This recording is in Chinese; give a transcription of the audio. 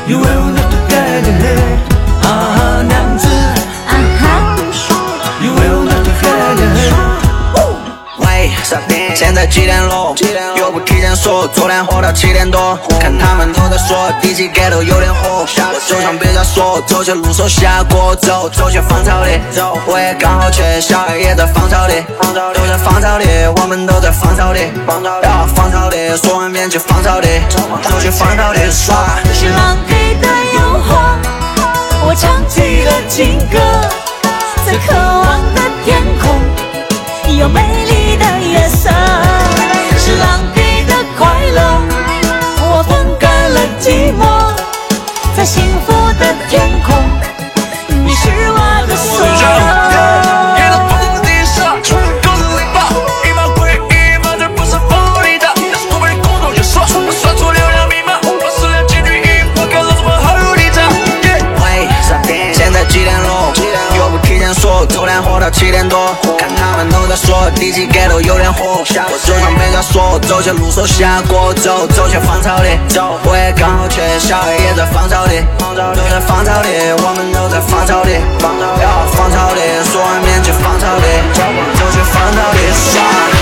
You will not get hurt 啊，娘子啊哈 You will not get hurt 喂，现在几点了？又不提前说，昨天喝到7点多。看他们都在说，第几街头有点火。手上别再说，走些路手下锅，走些芳草地。我也刚好去，小孩也在芳草地，都在芳草地，我们都在芳草地。芳草地，说完便去芳草地，就去芳草地耍。 是狼给的诱惑，我唱起了情歌，在渴望的天空，有美丽的夜色。是狼给的快乐，我分割了寂寞，在幸福的天空，你是我的所有。说昨天喝到7点多，看他们都在说第几街头有点火。我手上没在说，走些路手下锅，走些芳草地。我也刚好去，小孩也在芳草地，都在芳草地，我们都在芳草地。芳草地，说完便去芳草地，走去芳草地耍。